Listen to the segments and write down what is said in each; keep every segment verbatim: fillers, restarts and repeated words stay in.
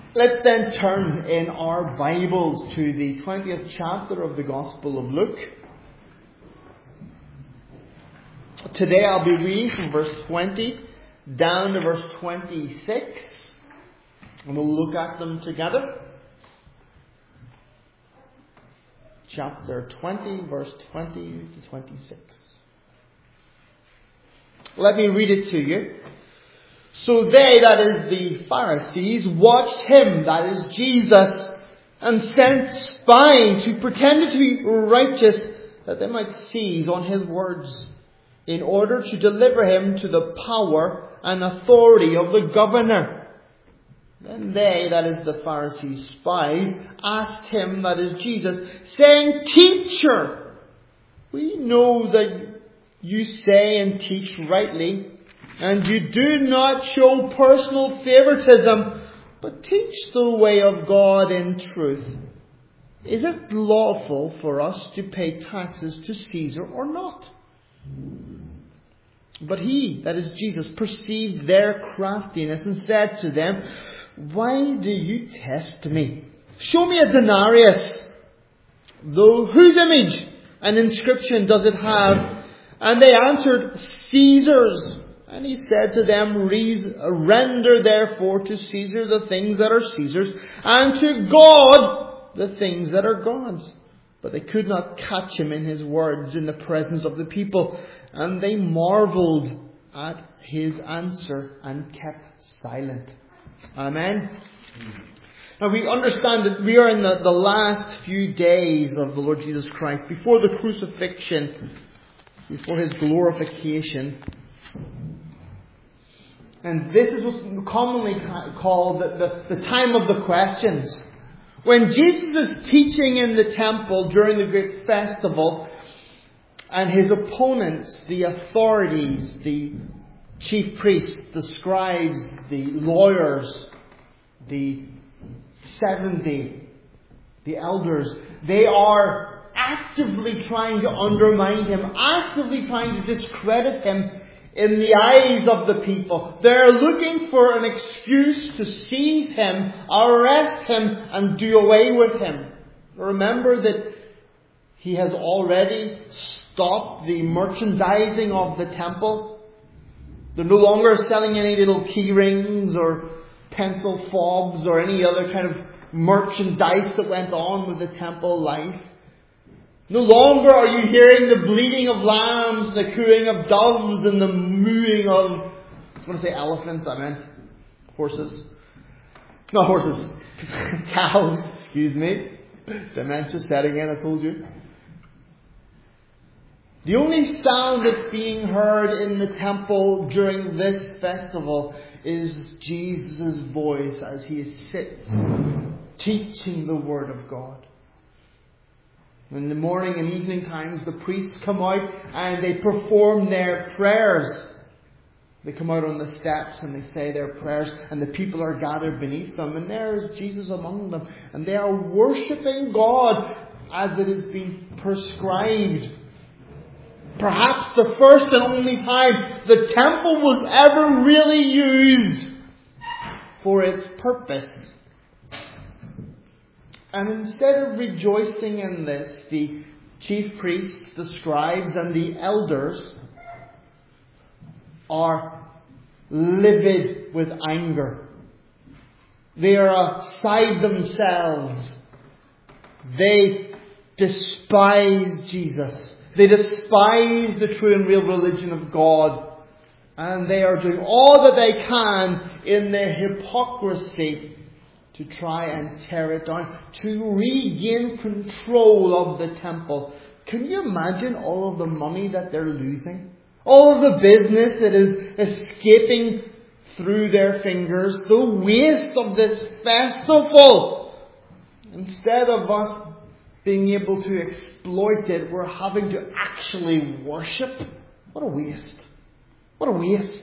Let's then turn in our Bibles to the twentieth chapter of the Gospel of Luke. Today I'll be reading from verse twenty down to verse twenty-six, and we'll look at them together. Chapter twenty, verse twenty to twenty-six. Let me read it to you. So they, that is the Pharisees, watched him, that is Jesus, and sent spies who pretended to be righteous, that they might seize on his words, in order to deliver him to the power and authority of the governor. Then they, that is the Pharisees' spies, asked him, that is Jesus, saying, Teacher, we know that you say and teach rightly, and you do not show personal favoritism, but teach the way of God in truth. Is it lawful for us to pay taxes to Caesar or not? But he, that is Jesus, perceived their craftiness and said to them, Why do you test me? Show me a denarius. Though whose image and inscription does it have? And they answered, Caesar's. And he said to them, Render therefore to Caesar the things that are Caesar's, and to God the things that are God's. But they could not catch him in his words in the presence of the people, and they marveled at his answer and kept silent. Amen. Now we understand that we are in the, the last few days of the Lord Jesus Christ, before the crucifixion, before his glorification. And this is what's commonly called the, the, the time of the questions. When Jesus is teaching in the temple during the great festival, and his opponents, the authorities, the chief priests, the scribes, the lawyers, the seventy, the elders, they are actively trying to undermine him, actively trying to discredit him in the eyes of the people. They're looking for an excuse to seize him, arrest him, and do away with him. Remember that he has already stopped the merchandising of the temple. They're no longer selling any little key rings or pencil fobs or any other kind of merchandise that went on with the temple life. No longer are you hearing the bleating of lambs, the cooing of doves, and the mooing of, I was going to say elephants, I meant horses. Not horses. Cows, excuse me. Dementia setting in, I told you. The only sound that's being heard in the temple during this festival is Jesus' voice as he sits teaching the Word of God. In the morning and evening times, the priests come out and they perform their prayers. They come out on the steps and they say their prayers, and the people are gathered beneath them, and there is Jesus among them, and they are worshipping God as it has been prescribed. Perhaps the first and only time the temple was ever really used for its purpose. And instead of rejoicing in this, the chief priests, the scribes, and the elders are livid with anger. They are beside themselves. They despise Jesus. They despise the true and real religion of God. And they are doing all that they can in their hypocrisy to try and tear it down, to regain control of the temple. Can you imagine all of the money that they're losing? All of the business that is escaping through their fingers? The waste of this festival. Instead of us being able to exploit it, we're having to actually worship. What a waste. What a waste.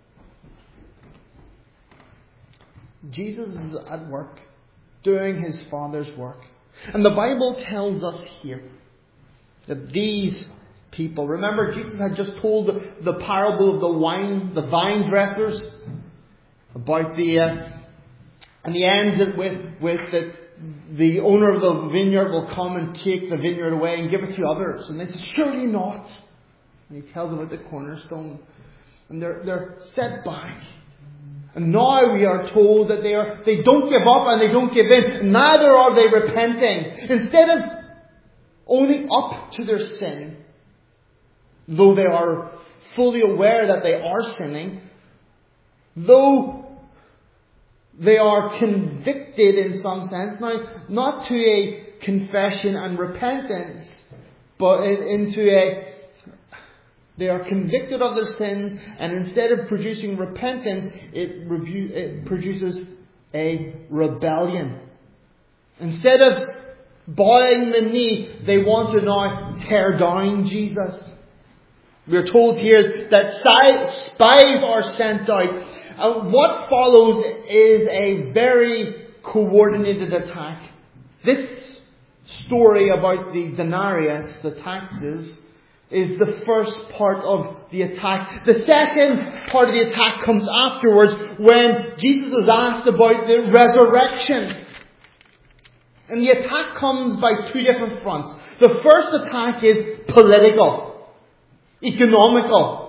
Jesus is at work, doing his Father's work. And the Bible tells us here that these people, remember Jesus had just told the, the parable of the wine, the vine dressers, about the uh, And he ends it with, with that the owner of the vineyard will come and take the vineyard away and give it to others. And they say, surely not. And he tells them about the cornerstone. And they're, they're set back. And now we are told that they are, they don't give up and they don't give in. Neither are they repenting. Instead of owning up to their sin, though they are fully aware that they are sinning, though they are convicted in some sense, now not to a confession and repentance, but into a, they are convicted of their sins, and instead of producing repentance, it, review, it produces a rebellion. Instead of bowing the knee, they want to now tear down Jesus. We are told here that spies are sent out. And what follows is a very coordinated attack. This story about the denarius, the taxes, is the first part of the attack. The second part of the attack comes afterwards when Jesus is asked about the resurrection. And the attack comes by two different fronts. The first attack is political, economical.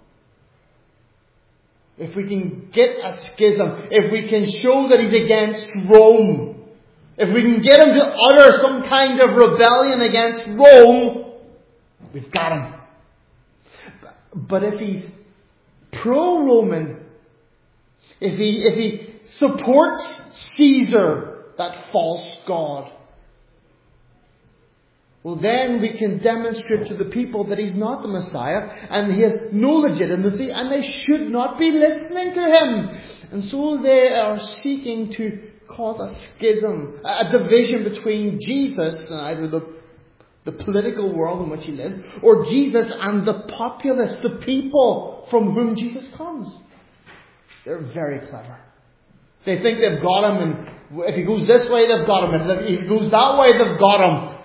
If we can get a schism, if we can show that he's against Rome, if we can get him to utter some kind of rebellion against Rome, we've got him. But if he's pro-Roman, if he, if he supports Caesar, that false god, well, then we can demonstrate to the people that he's not the Messiah and he has no legitimacy and they should not be listening to him. And so they are seeking to cause a schism, a division between Jesus and either the, the political world in which he lives, or Jesus and the populace, the people from whom Jesus comes. They're very clever. They think they've got him, and if he goes this way, they've got him. And if he goes that way, they've got him.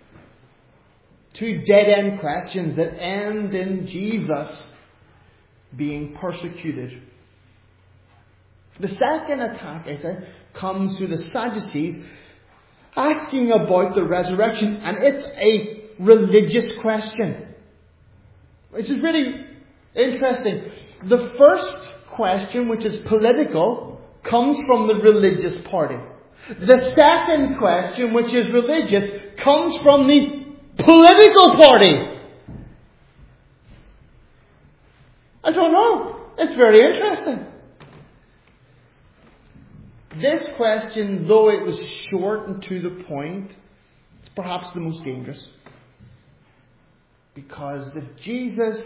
Two dead-end questions that end in Jesus being persecuted. The second attack, I said, comes through the Sadducees asking about the resurrection. And it's a religious question. Which is really interesting. The first question, which is political, comes from the religious party. The second question, which is religious, comes from the political party. I don't know. It's very interesting. This question, though it was short and to the point, it's perhaps the most dangerous. Because if Jesus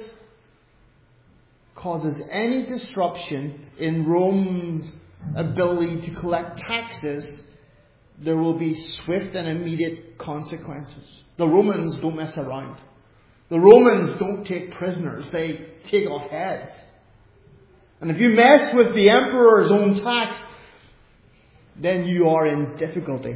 causes any disruption in Rome's ability to collect taxes, there will be swift and immediate consequences. The Romans don't mess around. The Romans don't take prisoners. They take off heads. And if you mess with the emperor's own tax, then you are in difficulty.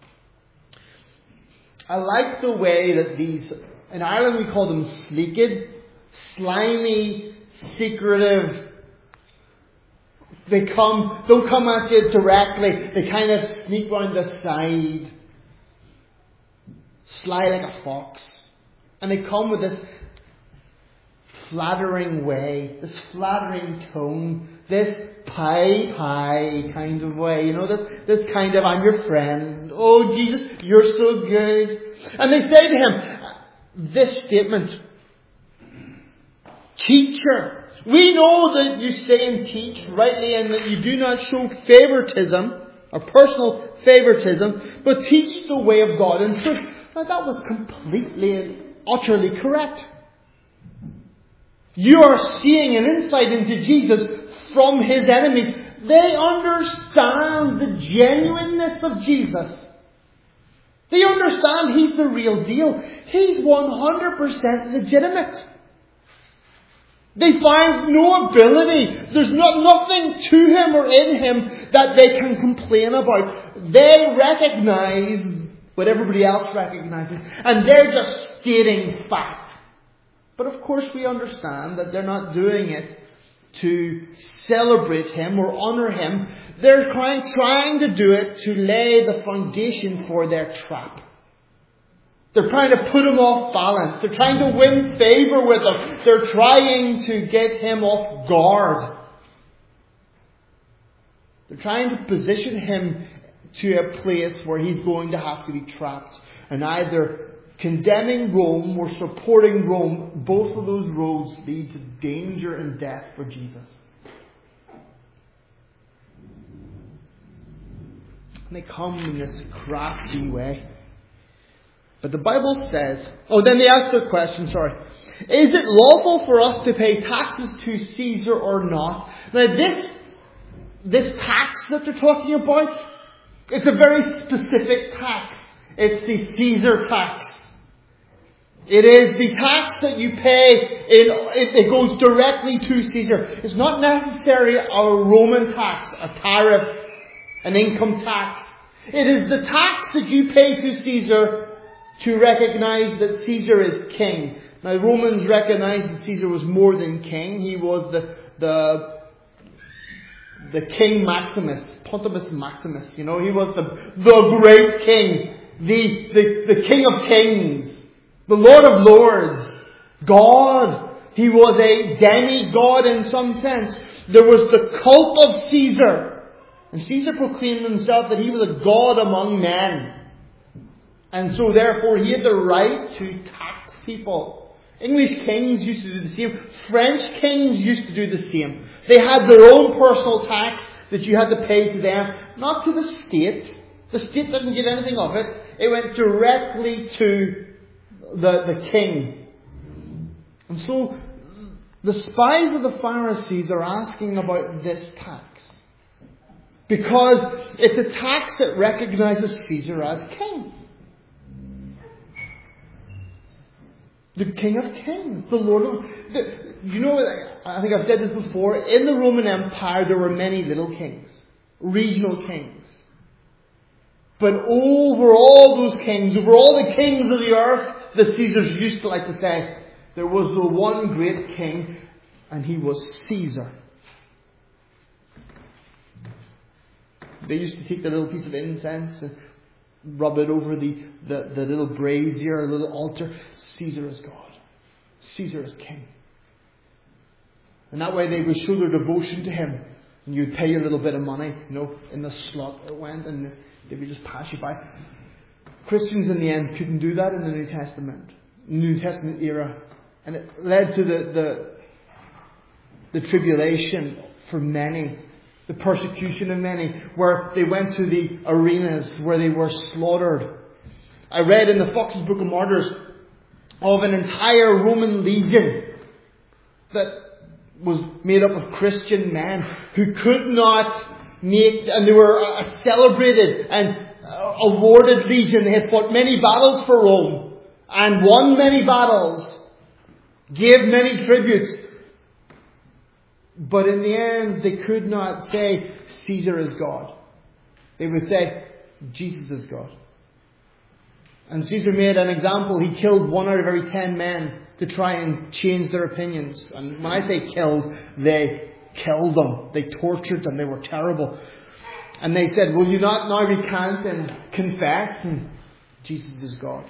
I like the way that these, in Ireland we call them sleeked, slimy, secretive. They come, don't come at you directly. They kind of sneak round the side. Sly like a fox. And they come with this flattering way, this flattering tone, this pie pie kind of way. You know, this, this kind of, I'm your friend. Oh, Jesus, you're so good. And they say to him, this statement, Teacher, we know that you say and teach rightly and that you do not show favoritism or personal favoritism, but teach the way of God in truth. Now that was completely and utterly correct. You are seeing an insight into Jesus from his enemies. They understand the genuineness of Jesus. They understand he's the real deal. He's one hundred percent legitimate. They find no ability. There's not, nothing to him or in him that they can complain about. They recognize what everybody else recognizes. And they're just stating fact. But of course we understand that they're not doing it to celebrate him or honor him. They're trying, trying to do it to lay the foundation for their trap. They're trying to put him off balance. They're trying to win favor with him. They're trying to get him off guard. They're trying to position him to a place where he's going to have to be trapped. And either condemning Rome or supporting Rome, both of those roads lead to danger and death for Jesus. And they come in this crafty way. But the Bible says, oh, then they ask the question, sorry. Is it lawful for us to pay taxes to Caesar or not? Now this, this tax that they're talking about, it's a very specific tax. It's the Caesar tax. It is the tax that you pay, it, it goes directly to Caesar. It's not necessarily a Roman tax, a tariff, an income tax. It is the tax that you pay to Caesar to recognize that Caesar is king. Now, Romans recognized that Caesar was more than king. He was the the the King Maximus, Pontifex Maximus. You know, he was the the great king, the the the King of Kings, the Lord of Lords, God. He was a demigod in some sense. There was the cult of Caesar, and Caesar proclaimed himself that he was a god among men. And so therefore he had the right to tax people. English kings used to do the same. French kings used to do the same. They had their own personal tax that you had to pay to them. Not to the state. The state didn't get anything of it. It went directly to the, the king. And so the spies of the Pharisees are asking about this tax. Because it's a tax that recognizes Caesar as king. The King of Kings, the Lord of... The, you know, I think I've said this before. In the Roman Empire, there were many little kings. Regional kings. But over all those kings, over all the kings of the earth, the Caesars used to like to say, there was the one great king, and he was Caesar. They used to take the little piece of incense and rub it over the, the, the little brazier, the little altar. Caesar is God. Caesar is king. And that way they would show their devotion to him. And you'd pay your little bit of money, you know, in the slot it went, and they would just pass you by. Christians in the end couldn't do that in the New Testament. New Testament era. And it led to the, the, the tribulation for many. The persecution of many, where they went to the arenas where they were slaughtered. I read in the Fox's Book of Martyrs of an entire Roman legion that was made up of Christian men who could not make, and they were a celebrated and awarded legion. They had fought many battles for Rome and won many battles, gave many tributes. But in the end, they could not say Caesar is God. They would say Jesus is God. And Caesar made an example. He killed one out of every ten men to try and change their opinions. And when I say killed, they killed them. They tortured them. They were terrible. And they said, will you not now recant and confess? And Jesus is God.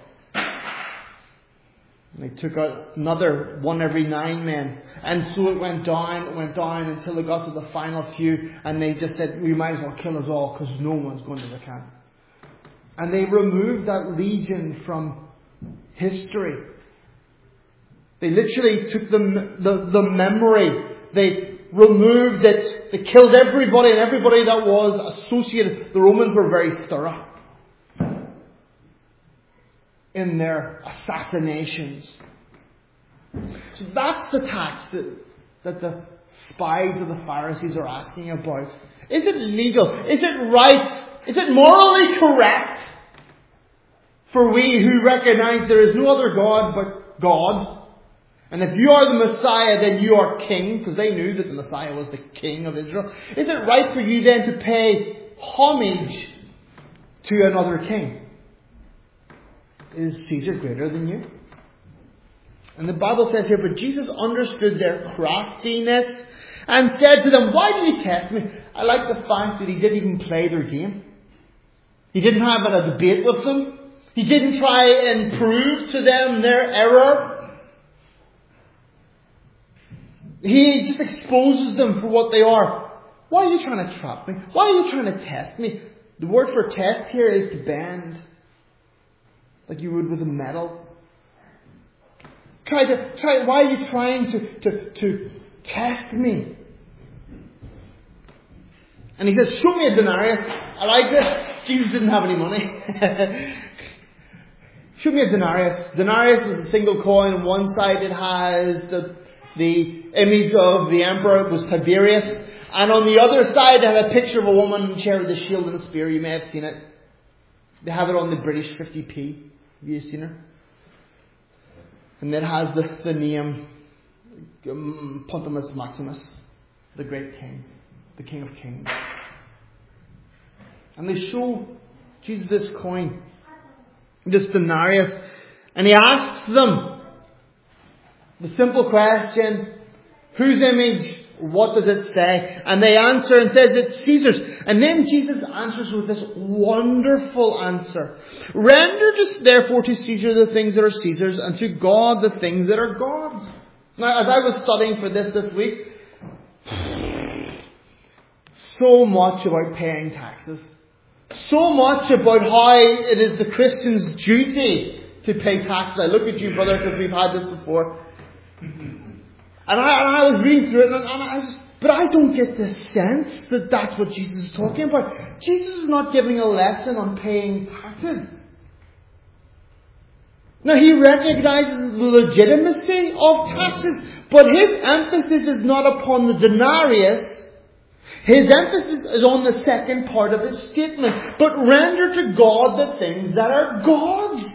And they took out another one every nine men. And so it went down, it went down until it got to the final few. And they just said, we might as well kill us all because no one's going to recant. And they removed that legion from history. They literally took the, the, the memory. They removed it. They killed everybody and everybody that was associated. The Romans were very thorough in their assassinations. So that's the tax that, that the spies of the Pharisees are asking about. Is it legal? Is it right? Is it morally correct for we who recognize there is no other God but God? And if you are the Messiah, then you are king, because they knew that the Messiah was the king of Israel. Is it right for you then to pay homage to another king? Is Caesar greater than you? And the Bible says here, but Jesus understood their craftiness and said to them, "Why do you test me?" I like the fact that he didn't even play their game. He didn't have a debate with them. He didn't try and prove to them their error. He just exposes them for what they are. Why are you trying to trap me? Why are you trying to test me? The word for test here is to bend. Like you would with a metal. Try to try. Why are you trying to, to, to test me? And he says, "Show me a denarius." I like this. Jesus didn't have any money. Show me a denarius. Denarius was a single coin. On one side it has the, the image of the emperor. It was Tiberius. And on the other side they have a picture of a woman carrying a shield and a spear. You may have seen it. They have it on the British fifty p. Have you seen her? And it has the, the name um, Pontimus Maximus, the great king, the King of Kings. And they show Jesus this coin, this denarius, and he asks them the simple question, whose image, what does it say? And they answer and says it's Caesar's. And then Jesus answers with this wonderful answer. "Render just therefore to Caesar the things that are Caesar's, and to God the things that are God's." Now, as I was studying for this this week, so much about paying taxes. So much about how it is the Christian's duty to pay taxes. I look at you, brother, because we've had this before. And I, and I was reading through it, and, and I just, but I don't get the sense that that's what Jesus is talking about. Jesus is not giving a lesson on paying taxes. Now, he recognizes the legitimacy of taxes, but his emphasis is not upon the denarius. His emphasis is on the second part of his statement. But render to God the things that are God's.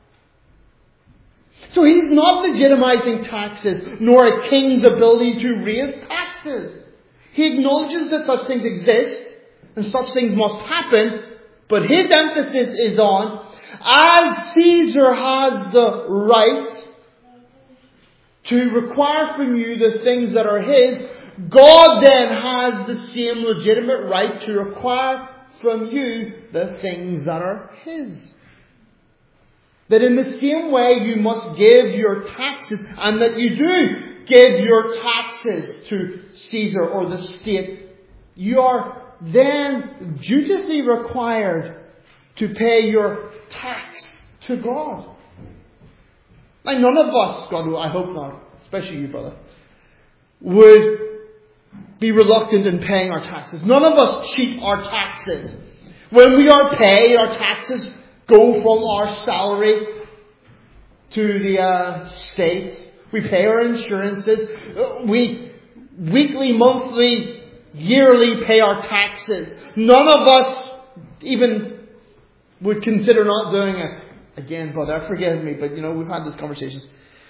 So he's not legitimizing taxes, nor a king's ability to raise taxes. He acknowledges that such things exist, and such things must happen, but his emphasis is on, as Caesar has the right to require from you the things that are his, God then has the same legitimate right to require from you the things that are his. That in the same way you must give your taxes, and that you do give your taxes to Caesar or the state, you are then dutifully required to pay your tax to God. Like none of us, God, I hope not, especially you, brother, would be reluctant in paying our taxes. None of us cheat our taxes. When we are paid, our taxes go from our salary to the uh, state. We pay our insurances. We weekly, monthly, yearly pay our taxes. None of us even would consider not doing it. Again, brother, forgive me, but you know, we've had these conversations.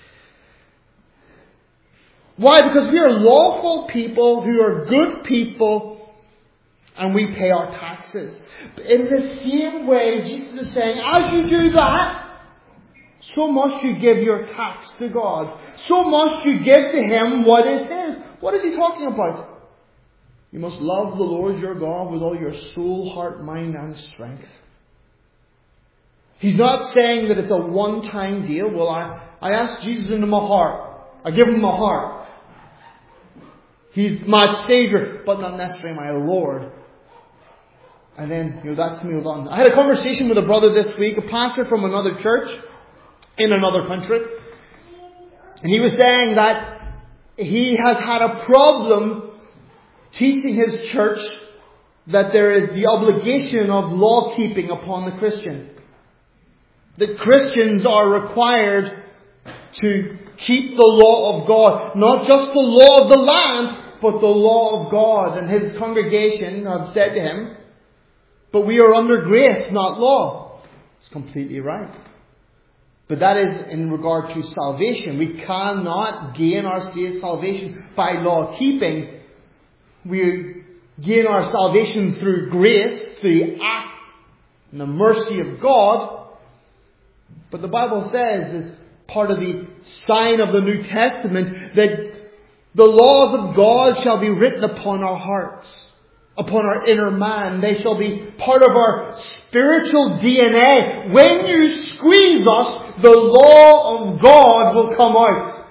Why? Because we are lawful people who are good people, and we pay our taxes. But in the same way, Jesus is saying, as you do that, so must you give your tax to God. So must you give to him what is his. What is he talking about? You must love the Lord your God with all your soul, heart, mind, and strength. He's not saying that it's a one-time deal. Well, I, I ask Jesus into my heart. I give him my heart. He's my Savior, but not necessarily my Lord. And then, you know, that's moved on. I had a conversation with a brother this week, a pastor from another church in another country. And he was saying that he has had a problem teaching his church that there is the obligation of law keeping upon the Christian. That Christians are required to keep the law of God. Not just the law of the land, but the law of God. And his congregation have said to him, but we are under grace, not law. It's completely right. But that is in regard to salvation. We cannot gain our salvation by law keeping. We gain our salvation through grace, through the act and the mercy of God. But the Bible says, as part of the sign of the New Testament, that The laws of God shall be written upon our hearts, upon our inner man. They shall be part of our spiritual D N A. When you squeeze us, the law of God will come out.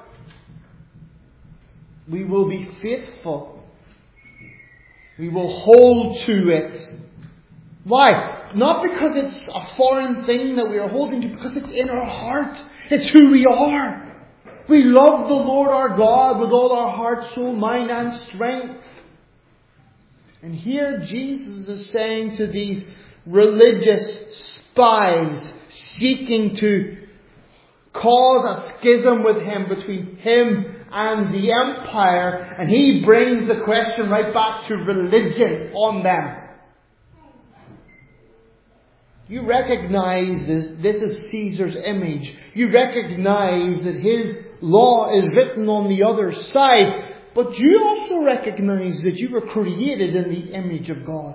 We will be faithful. We will hold to it. Why? Not because it's a foreign thing that we are holding to, because it's in our heart. It's who we are. We love the Lord our God with all our heart, soul, mind and strength. And here Jesus is saying to these religious spies seeking to cause a schism with him, between him and the empire, and he brings the question right back to religion on them. You recognize this, this is Caesar's image. You recognize that his law is written on the other side. But you also recognize that you were created in the image of God.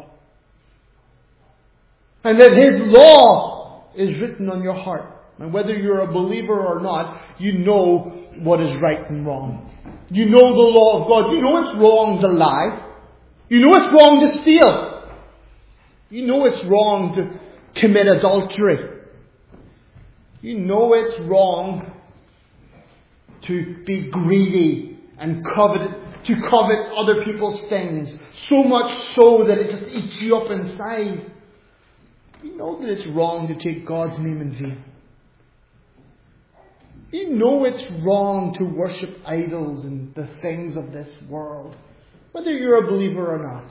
And that his law is written on your heart. And whether you're a believer or not, you know what is right and wrong. You know the law of God. You know it's wrong to lie. You know it's wrong to steal. You know it's wrong to commit adultery. You know it's wrong to be greedy and covet, to covet other people's things. So much so that it just eats you up inside. You know that it's wrong to take God's name in vain. You know it's wrong to worship idols and the things of this world, whether you're a believer or not.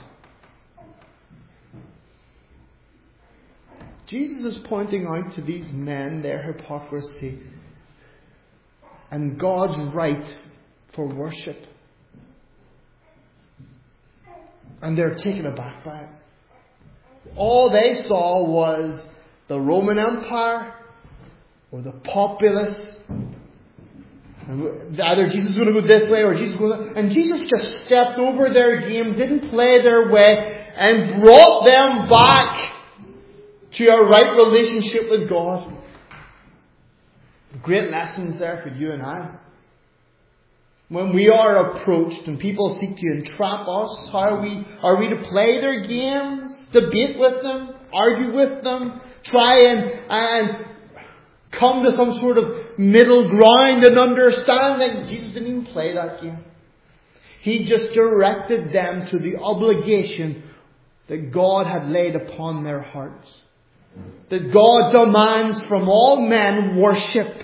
Jesus is pointing out to these men their hypocrisy and God's right for worship. And they're taken aback by it. All they saw was the Roman Empire or the populace. And either Jesus is going to go this way or Jesus is going to... And Jesus just stepped over their game, didn't play their way, and brought them back to a right relationship with God. Great lessons there for you and I. When we are approached and people seek to entrap us, how are we, are we to play their games? Debate with them? Argue with them? Try and, and come to some sort of middle ground and understanding? Jesus didn't even play that game. He just directed them to the obligation that God had laid upon their hearts. That God demands from all men worship.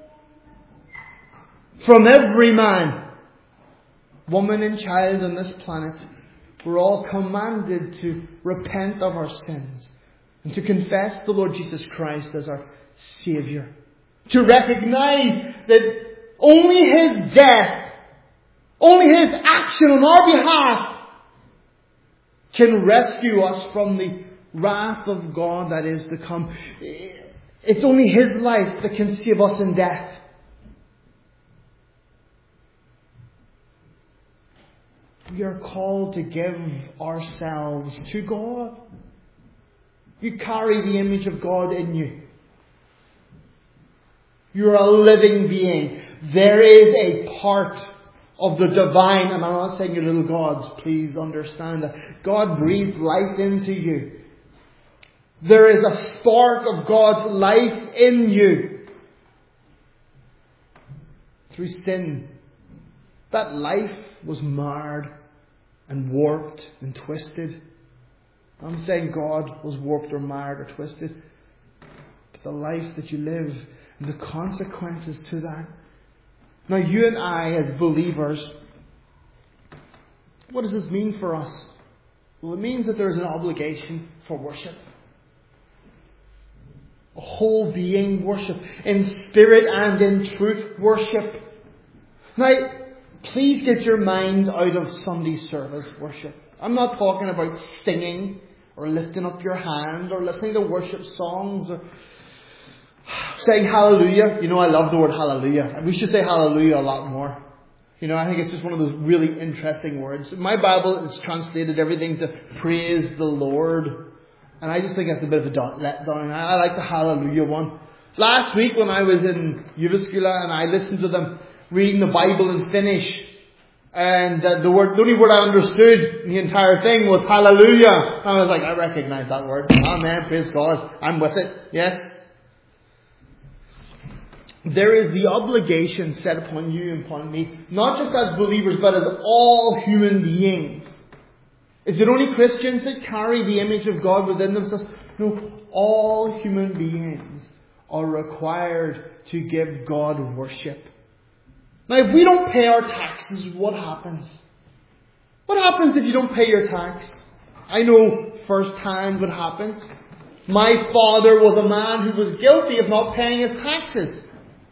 From every man, woman and child on this planet, we're all commanded to repent of our sins and to confess the Lord Jesus Christ as our Saviour. To recognize that only His death, only His action on our behalf can rescue us from the wrath of God that is to come. It's only His life that can save us in death. We are called to give ourselves to God. You carry the image of God in you. You're a living being. There is a part of the divine, and I'm not saying you're little gods, please understand that. God breathed life into you. There is a spark of God's life in you. Through sin, that life was marred and warped and twisted. I'm saying God was warped or marred or twisted. But the life that you live and the consequences to that. Now you and I as believers, what does this mean for us? Well, it means that there is an obligation for worship. A whole being worship. In spirit and in truth worship. Now, please get your mind out of Sunday service worship. I'm not talking about singing or lifting up your hand or listening to worship songs or saying hallelujah. You know, I love the word hallelujah. We should say hallelujah a lot more. You know, I think it's just one of those really interesting words. My Bible is translated everything to praise the Lord. And I just think that's a bit of a letdown. I like the hallelujah one. Last week when I was in Uvascula and I listened to them reading the Bible in Finnish, And uh, the word, the only word I understood in the entire thing was hallelujah. And I was like, I recognize that word. Amen. Praise God. I'm with it. Yes. There is the obligation set upon you and upon me, not just as believers, but as all human beings. Is it only Christians that carry the image of God within themselves? No, all human beings are required to give God worship. Now, if we don't pay our taxes, what happens? What happens if you don't pay your tax? I know firsthand what happened. My father was a man who was guilty of not paying his taxes.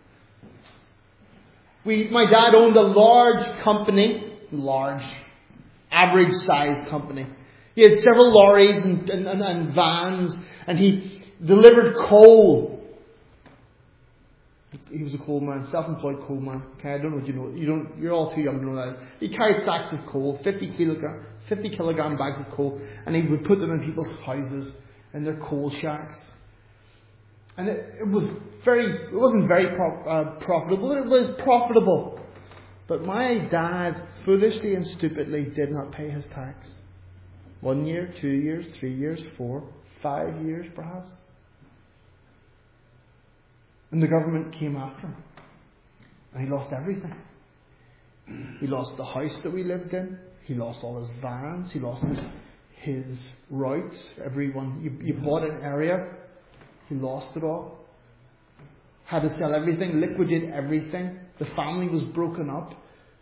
We, my dad owned a large company, large, average-sized company. He had several lorries and, and, and, and vans, and he delivered coal. He was a coal man, self-employed coal man. Okay, I don't know what you know. You don't. You're all too young to know that is. He carried sacks of coal, fifty kilogram, fifty kilogram bags of coal, and he would put them in people's houses, in their coal shacks. And it, it was very. It wasn't very pro, uh, profitable. It was profitable, but my dad foolishly and stupidly did not pay his tax. One year, two years, three years, four, five years, perhaps. And the government came after him. And he lost everything. He lost the house that we lived in. He lost all his vans. He lost his, his routes. Everyone, you, you bought an area. He lost it all. Had to sell everything, liquidate everything. The family was broken up.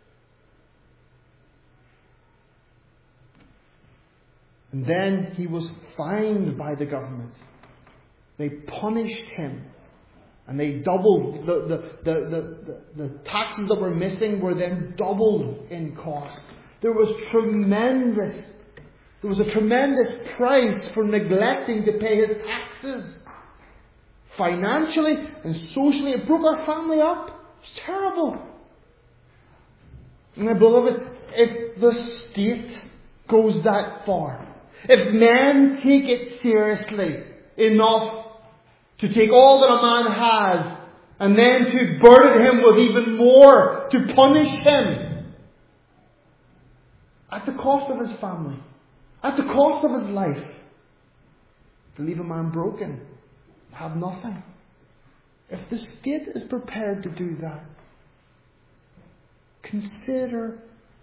And then he was fined by the government. They punished him. And they doubled, the, the, the, the, the, the taxes that were missing were then doubled in cost. There was tremendous, there was a tremendous price for neglecting to pay his taxes. Financially and socially, it broke our family up. It was terrible. My beloved, if the state goes that far, if men take it seriously enough to take all that a man has and then to burden him with even more, to punish him at the cost of his family, at the cost of his life, to leave a man broken, have nothing. If the state is prepared to do that, consider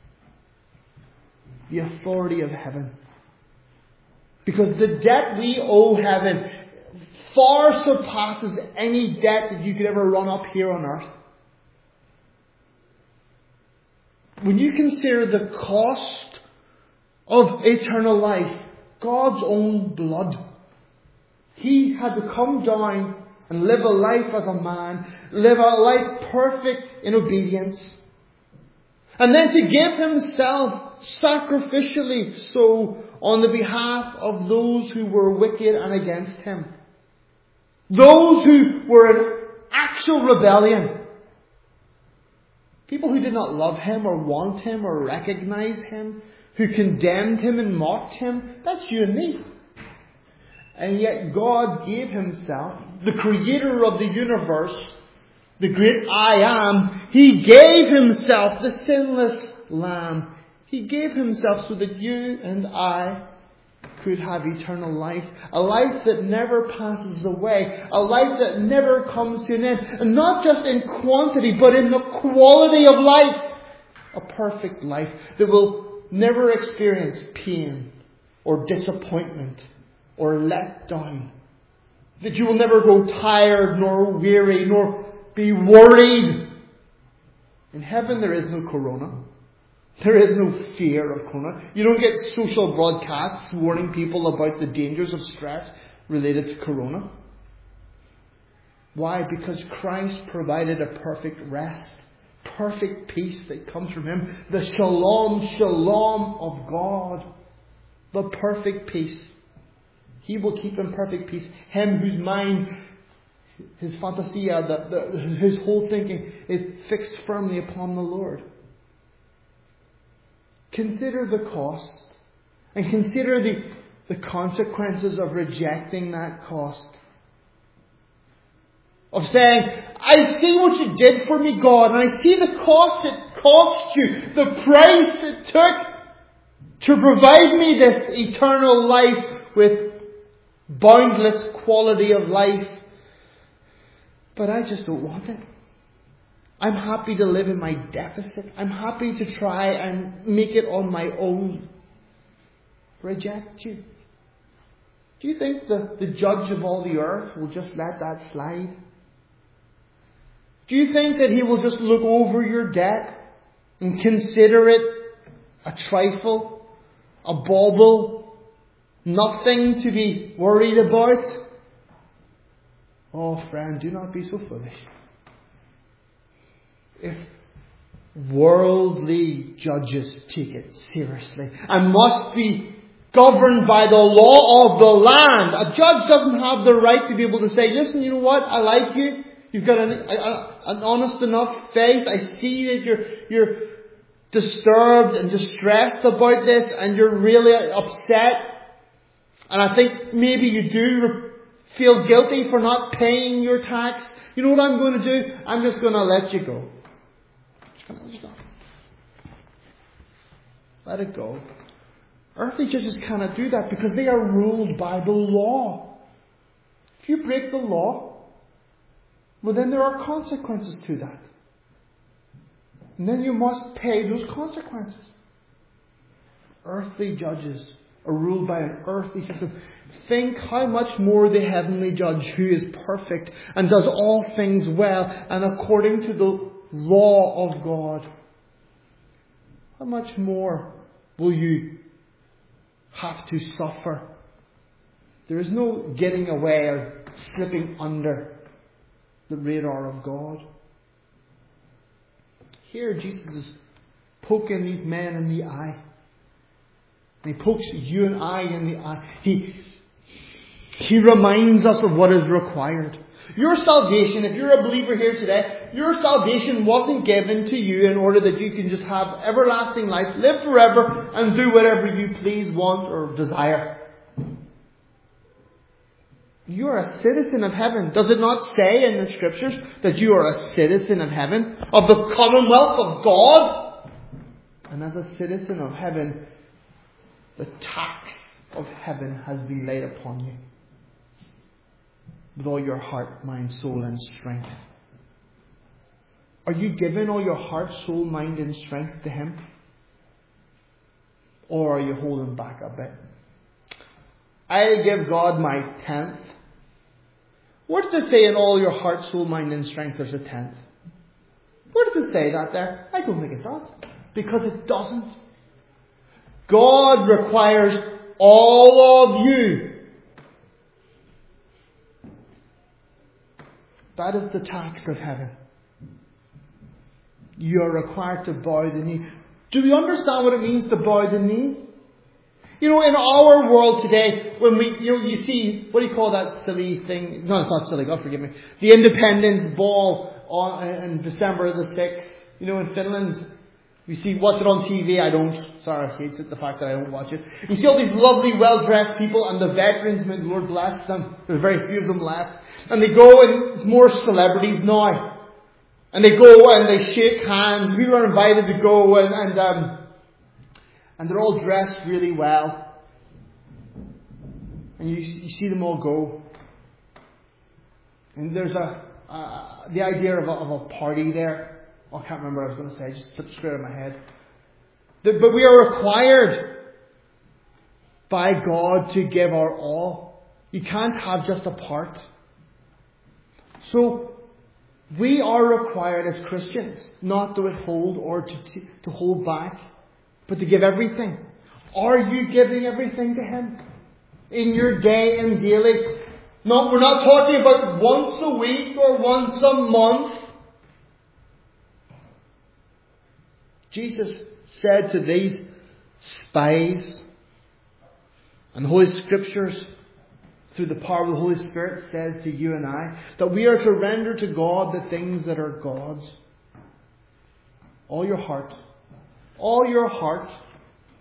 the authority of heaven. Because the debt we owe heaven far surpasses any debt that you could ever run up here on earth. When you consider the cost of eternal life, God's own blood, He had to come down and live a life as a man, live a life perfect in obedience, and then to give Himself sacrificially so on the behalf of those who were wicked and against Him. Those who were in actual rebellion. People who did not love Him or want Him or recognize Him. Who condemned Him and mocked Him. That's you and me. And yet God gave Himself, the Creator of the universe, the great I Am, He gave Himself, the sinless Lamb. He gave Himself so that you and I could have eternal life. A life that never passes away. A life that never comes to an end. And not just in quantity, but in the quality of life. A perfect life that will never experience pain or disappointment or let down. That you will never grow tired nor weary nor be worried. In heaven there is no corona. There is no fear of corona. You don't get social broadcasts warning people about the dangers of stress related to corona. Why? Because Christ provided a perfect rest. Perfect peace that comes from Him. The shalom, shalom of God. The perfect peace. He will keep in perfect peace him whose mind, his fantasia, the, the, his whole thinking is fixed firmly upon the Lord. Consider the cost and consider the, the consequences of rejecting that cost. Of saying, I see what you did for me, God, and I see the cost it cost you, the price it took to provide me this eternal life with boundless quality of life. But I just don't want it. I'm happy to live in my deficit. I'm happy to try and make it on my own. Reject you. Do you think the, the judge of all the earth will just let that slide? Do you think that he will just look over your debt and consider it a trifle, a bauble, nothing to be worried about? Oh, friend, do not be so foolish. If worldly judges take it seriously and must be governed by the law of the land, a judge doesn't have the right to be able to say, listen, you know what, I like you. You've got an, a, an honest enough faith. I see that you're, you're disturbed and distressed about this and you're really upset. And I think maybe you do feel guilty for not paying your tax. You know what I'm going to do? I'm just going to let you go. Just going to let you go. Let it go. Earthly judges cannot do that because they are ruled by the law. If you break the law, well, then there are consequences to that. And then you must pay those consequences. Earthly judges are ruled by an earthly system. Think how much more the heavenly judge, who is perfect and does all things well and according to the law of God, how much more will you have to suffer? There is no getting away or slipping under the radar of God. Here Jesus is poking these men in the eye. And he pokes you and I in the eye. He, he reminds us of what is required. Your salvation, if you're a believer here today, your salvation wasn't given to you in order that you can just have everlasting life, live forever, and do whatever you please, want, or desire. You are a citizen of heaven. Does it not say in the Scriptures that you are a citizen of heaven, of the commonwealth of God? And as a citizen of heaven, the tax of heaven has been laid upon you. With all your heart, mind, soul, and strength. Are you giving all your heart, soul, mind, and strength to Him? Or are you holding back a bit? I give God my tenth. Where does it say in all your heart, soul, mind, and strength there's a tenth? Where does it say that there? I don't think it does. Because it doesn't. God requires all of you. That is the tax of heaven. You are required to bow the knee. Do we understand what it means to bow the knee? You know, in our world today, when we, you know, you see, what do you call that silly thing? No, it's not silly, God forgive me. The Independence Ball on, in December the sixth. You know, in Finland, you see, watch it on T V. I don't. Sorry, I hate it, the fact that I don't watch it. You see all these lovely, well-dressed people, and the veterans, may the Lord bless them. There's very few of them left. And they go, and it's more celebrities now. And they go and they shake hands. We were invited to go, and, and um, And they're all dressed really well. And you, you see them all go. And there's a, uh, the idea of a, of a party there. Oh, I can't remember what I was going to say. It just slipped straight out of my head. The, but we are required by God to give our all. You can't have just a part. So, we are required as Christians not to withhold or to, to, to hold back, but to give everything. Are you giving everything to Him? In your day and daily? No, we're not talking about once a week or once a month. Jesus said to these spies, and the Holy Scriptures, through the power of the Holy Spirit, says to you and I, that we are to render to God the things that are God's. All your heart. All your heart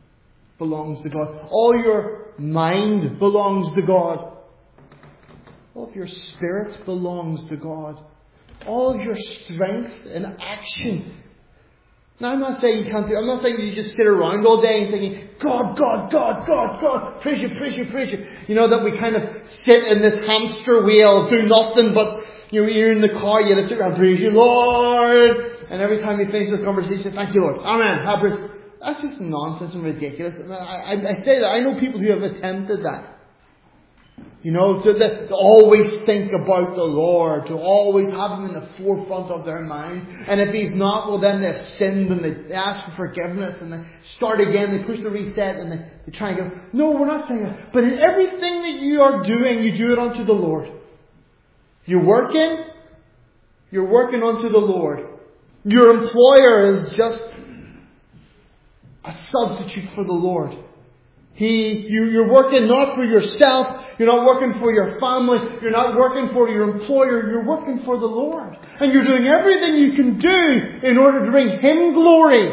belongs to God. All your mind belongs to God. All of your spirit belongs to God. All of your strength and action. Now, I'm not saying you can't do it. I'm not saying you just sit around all day and thinking, God, God, God, God, God, praise you, praise you, praise you. You know, that we kind of sit in this hamster wheel, do nothing but, you know, you're in the car, you lift it around, praise you, Lord. And every time you finish the conversation, thank you, Lord. Amen. Have praise. That's just nonsense and ridiculous. I, I, I say that. I know people who have attempted that. You know, to, the, to always think about the Lord, to always have Him in the forefront of their mind. And if He's not, well then they've sinned and they, they ask for forgiveness and they start again, they push the reset and they, they try and go, no, we're not saying that. But in everything that you are doing, you do it unto the Lord. You're working, you're working unto the Lord. Your employer is just a substitute for the Lord. He, you, you're working not for yourself. You're not working for your family. You're not working for your employer. You're working for the Lord. And you're doing everything you can do in order to bring Him glory.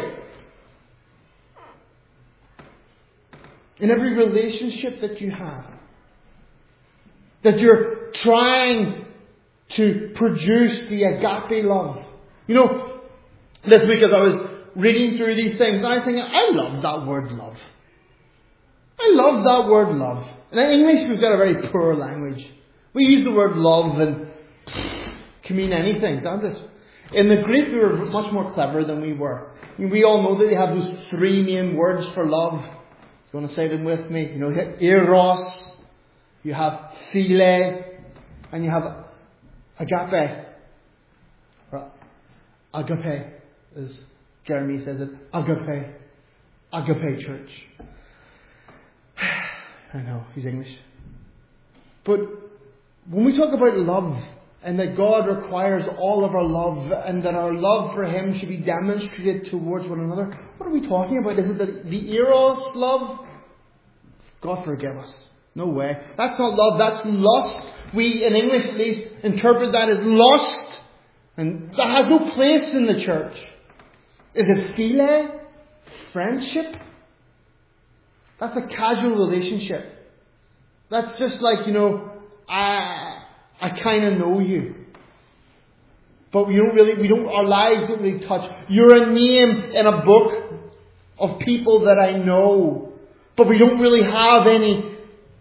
In every relationship that you have. That you're trying to produce the agape love. You know, this week as I was reading through these things, I think, I love that word love. I love that word love. And in English we've got a very poor language. We use the word love and it can mean anything, doesn't it? In the Greek we were much more clever than we were. I mean, we all know that they have those three main words for love. You want to say them with me? You know, you have eros, you have phile, and you have agape. Or agape, as Jeremy says it. Agape. Agape church. I know, he's English. But when we talk about love, and that God requires all of our love, and that our love for Him should be demonstrated towards one another, what are we talking about? Is it the, the eros love? God forgive us. No way. That's not love, that's lust. We, in English at least, interpret that as lust. And that has no place in the church. Is it phile? Friendship? That's a casual relationship. That's just like, you know, I I kind of know you. But we don't really, we don't, our lives don't really touch. You're a name in a book of people that I know. But we don't really have any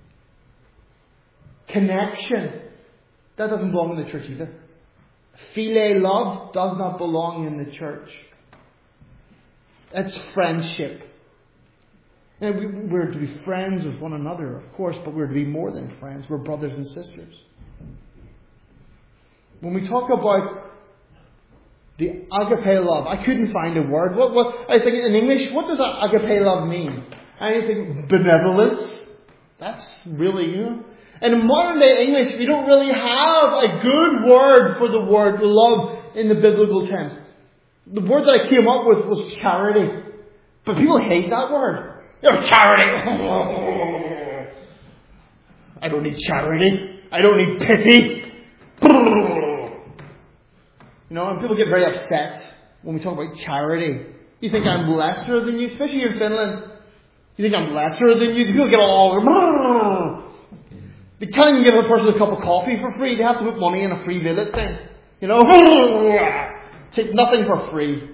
connection. That doesn't belong in the church either. Phile love does not belong in the church. It's friendship. And we, we're to be friends with one another, of course, but we're to be more than friends. We're brothers and sisters. When we talk about the agape love, I couldn't find a word. What, what I think in English, what does that agape love mean? I think benevolence. That's really, you know. And in modern day English, we don't really have a good word for the word love in the biblical tense. The word that I came up with was charity. But people hate that word. You know, charity. I don't need charity. I don't need pity. You know, and people get very upset when we talk about charity. You think I'm lesser than you, especially here in Finland. You think I'm lesser than you? People get all... They can't even give a person a cup of coffee for free. They have to put money in a free visit thing. You know? Take nothing for free.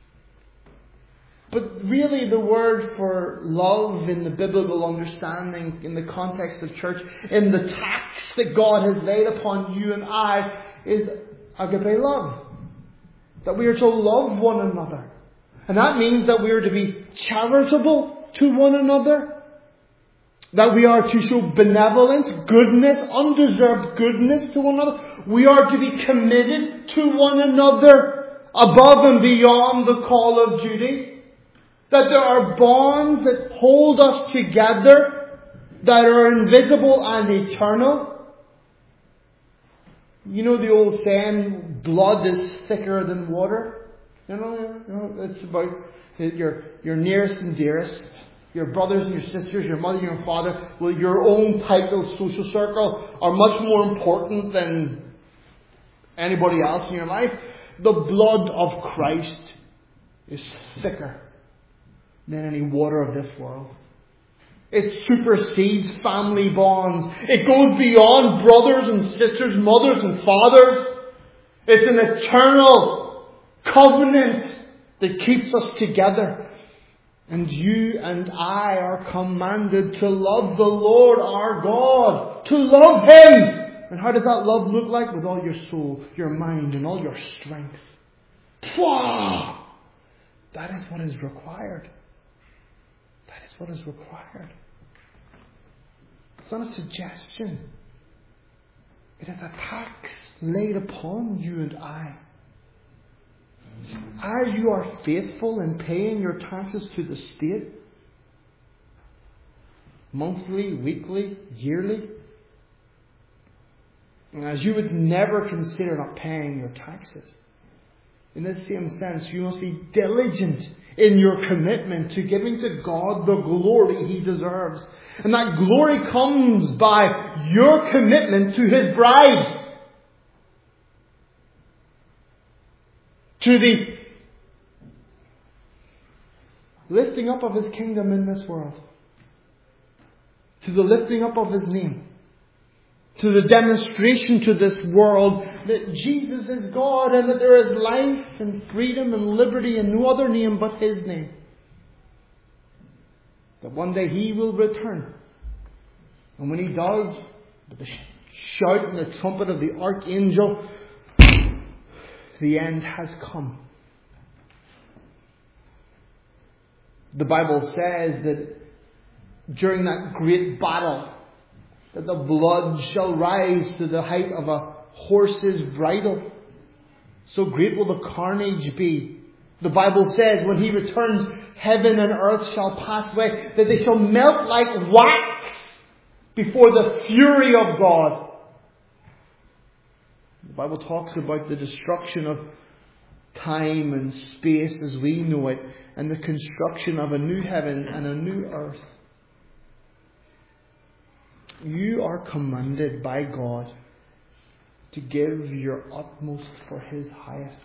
But really the word for love in the biblical understanding, in the context of church, in the tax that God has laid upon you and I, is agape love. That we are to love one another. And that means that we are to be charitable to one another. That we are to show benevolence, goodness, undeserved goodness to one another. We are to be committed to one another above and beyond the call of duty. That there are bonds that hold us together that are invisible and eternal. You know the old saying, blood is thicker than water? You know, you know it's about your, your nearest and dearest. Your brothers and your sisters, your mother and your father, well, your own title, social circle are much more important than anybody else in your life. The blood of Christ is thicker than any water of this world. It supersedes family bonds. It goes beyond brothers and sisters, mothers and fathers. It's an eternal covenant that keeps us together. And you and I are commanded to love the Lord our God. To love Him. And how does that love look like? With all your soul, your mind, and all your strength. Pwah! That is what is required. That is what is required. It's not a suggestion. It is a tax laid upon you and I. As you are faithful in paying your taxes to the state, monthly, weekly, yearly, and as you would never consider not paying your taxes, in this same sense, you must be diligent in your commitment to giving to God the glory He deserves. And that glory comes by your commitment to His bride. To the lifting up of His kingdom in this world. To the lifting up of His name. To the demonstration to this world that Jesus is God and that there is life and freedom and liberty in no other name but His name. That one day He will return. And when He does, with the shout and the trumpet of the archangel, the end has come. The Bible says that during that great battle, that the blood shall rise to the height of a horse's bridle. So great will the carnage be. The Bible says when He returns, heaven and earth shall pass away, that they shall melt like wax before the fury of God. The Bible talks about the destruction of time and space as we know it, and the construction of a new heaven and a new earth. You are commanded by God to give your utmost for His highest.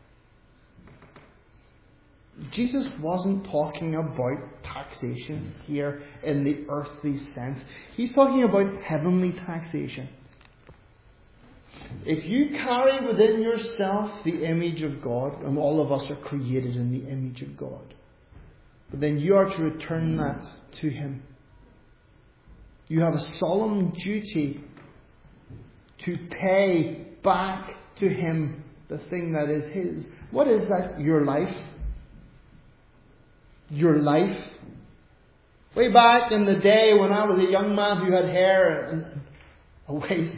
Jesus wasn't talking about taxation here in the earthly sense. He's talking about heavenly taxation. If you carry within yourself the image of God, and all of us are created in the image of God, but then you are to return that to Him. You have a solemn duty to pay back to Him the thing that is His. What is that? Your life. Your life. Way back in the day when I was a young man who had hair and a waist,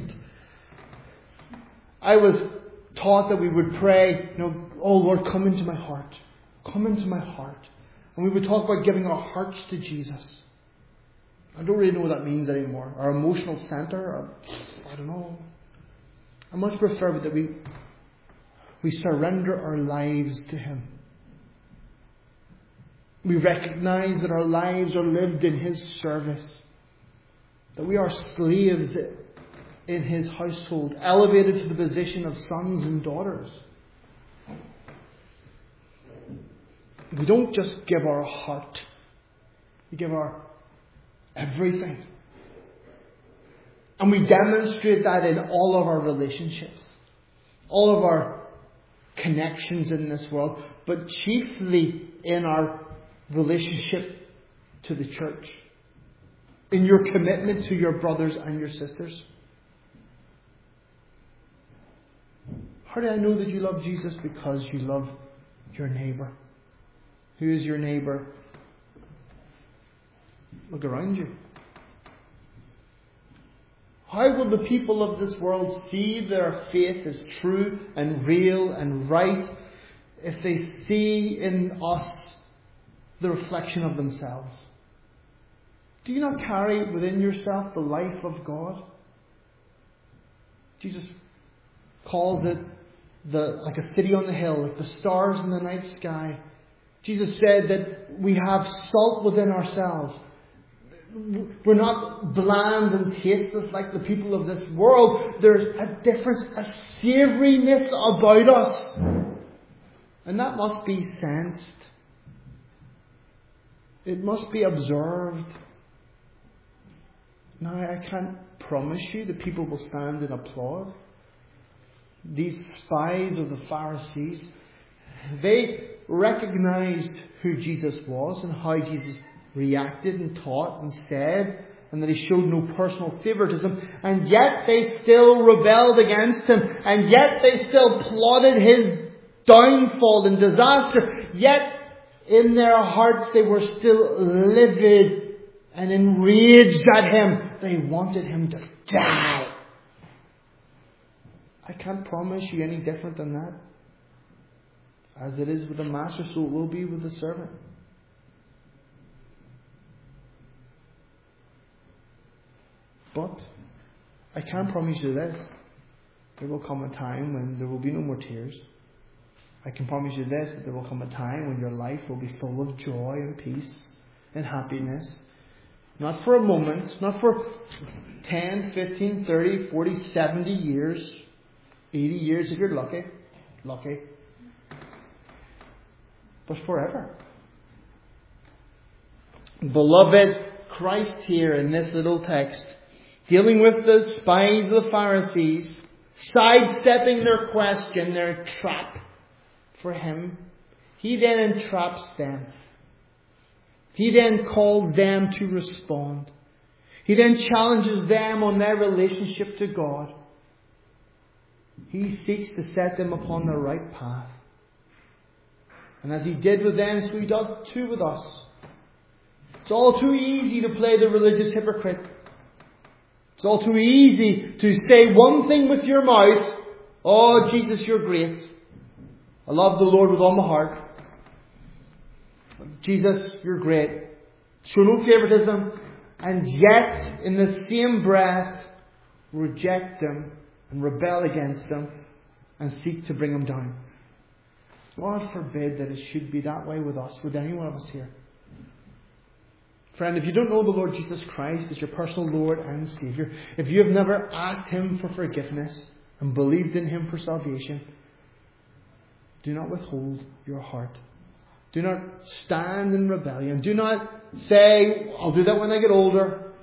I was taught that we would pray, you know, oh Lord, come into my heart. Come into my heart. And we would talk about giving our hearts to Jesus. I don't really know what that means anymore. Our emotional center, or, I don't know. I much prefer that we we surrender our lives to Him. We recognize that our lives are lived in His service. That we are slaves in His household, elevated to the position of sons and daughters. We don't just give our heart. We give our everything. And we demonstrate that in all of our relationships. All of our connections in this world. But chiefly in our relationship to the church. In your commitment to your brothers and your sisters. How do I know that you love Jesus? Because you love your neighbour. Who is your neighbour? Look around you. How will the people of this world see their faith as true and real and right if they see in us the reflection of themselves? Do you not carry within yourself the life of God? Jesus calls it the like a city on the hill, like the stars in the night sky. Jesus said that we have salt within ourselves. We're not bland and tasteless like the people of this world. There's a difference, a savouriness about us. And that must be sensed. It must be observed. Now, I can't promise you that people will stand and applaud. These spies of the Pharisees, they recognized who Jesus was and how Jesus reacted and taught and said, and that he showed no personal favoritism, and yet they still rebelled against him, and yet they still plotted his downfall and disaster, yet in their hearts they were still livid and enraged at him. They wanted him to die. I can't promise you any different than that. As it is with the master, so it will be with the servant. But I can promise you this. There will come a time when there will be no more tears. I can promise you this, that there will come a time when your life will be full of joy and peace and happiness. Not for a moment, not for ten, fifteen, thirty, forty, seventy years, eighty years if you're lucky. Lucky. But forever. Beloved, Christ here in this little text, dealing with the spies of the Pharisees, sidestepping their question, their trap for him, he then entraps them. He then calls them to respond. He then challenges them on their relationship to God. He seeks to set them upon the right path. And as he did with them, so he does too with us. It's all too easy to play the religious hypocrite. It's all too easy to say one thing with your mouth. Oh, Jesus, you're great. I love the Lord with all my heart. Jesus, you're great. Show no favoritism. And yet, in the same breath, reject them and rebel against them and seek to bring them down. God forbid that it should be that way with us, with any one of us here. Friend, if you don't know the Lord Jesus Christ as your personal Lord and Saviour, if you have never asked Him for forgiveness and believed in Him for salvation, do not withhold your heart. Do not stand in rebellion. Do not say, I'll do that when I get older.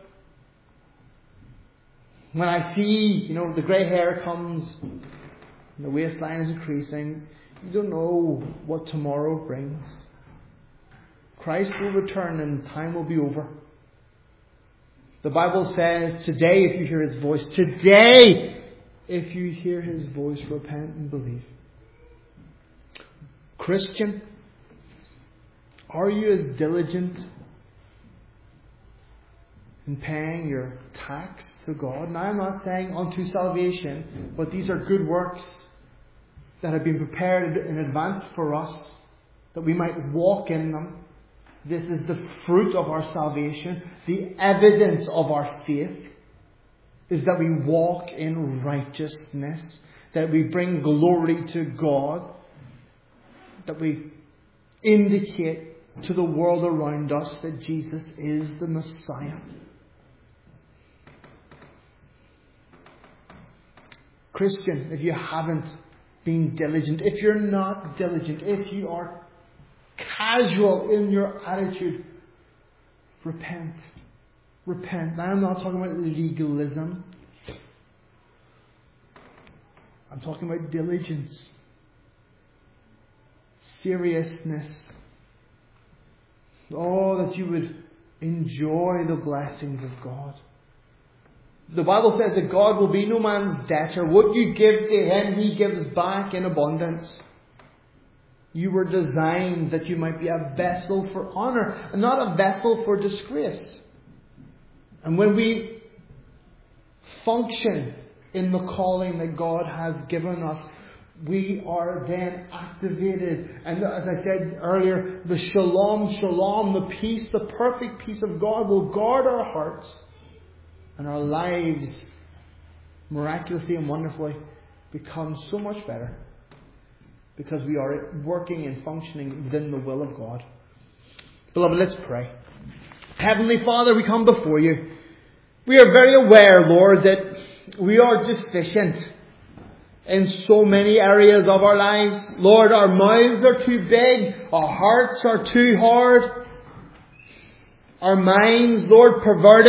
When I see, you know, the grey hair comes and the waistline is increasing. You don't know what tomorrow brings. Christ will return and time will be over. The Bible says, today if you hear His voice, today if you hear His voice, repent and believe. Christian, are you as diligent in paying your tax to God? Now I'm not saying unto salvation, but these are good works that have been prepared in advance for us, that we might walk in them. This is the fruit of our salvation. The evidence of our faith is that we walk in righteousness, that we bring glory to God, that we indicate to the world around us that Jesus is the Messiah. Christian, if you haven't been diligent, if you're not diligent, if you are casual in your attitude, repent. Repent. Now I'm not talking about legalism. I'm talking about diligence, seriousness. Oh, that you would enjoy the blessings of God. The Bible says that God will be no man's debtor. What you give to Him, He gives back in abundance. You were designed that you might be a vessel for honour and not a vessel for disgrace. And when we function in the calling that God has given us, we are then activated. And as I said earlier, the shalom, shalom, the peace, the perfect peace of God will guard our hearts and our lives miraculously and wonderfully become so much better because we are working and functioning within the will of God. Beloved, let's pray. Heavenly Father, we come before You. We are very aware, Lord, that we are deficient in so many areas of our lives. Lord, our mouths are too big. Our hearts are too hard. Our minds, Lord, perverted.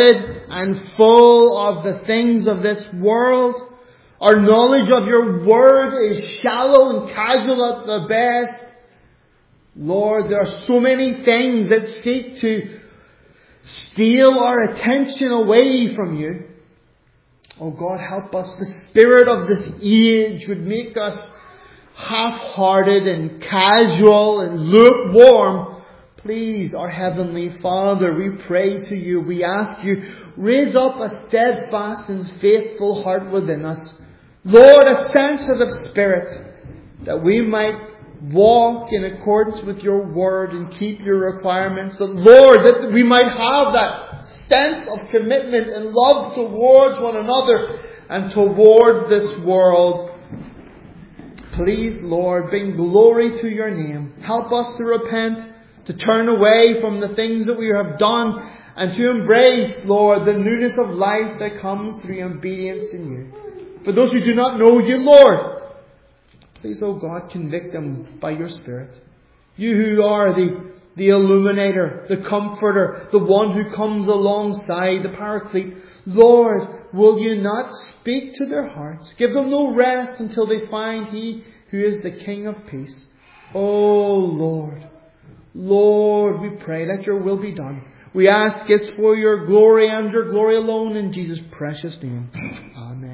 and full of the things of this world. Our knowledge of your word is shallow and casual at the best. Lord, there are so many things that seek to steal our attention away from you. Oh God, help us. The spirit of this age would make us half-hearted and casual and lukewarm. Please, our Heavenly Father, we pray to you. We ask you, raise up a steadfast and faithful heart within us. Lord, a sensitive spirit, that we might walk in accordance with your word and keep your requirements. That, Lord, that we might have that sense of commitment and love towards one another and towards this world. Please, Lord, bring glory to your name. Help us to repent, to turn away from the things that we have done, and to embrace, Lord, the newness of life that comes through obedience in you. For those who do not know you, Lord, please, oh God, convict them by your Spirit. You who are the, the illuminator, the comforter, the one who comes alongside, the paraclete. Lord, will you not speak to their hearts? Give them no rest until they find He who is the King of peace. Oh Lord, Lord, we pray, let your will be done. We ask it's for your glory and your glory alone in Jesus' precious name. Amen.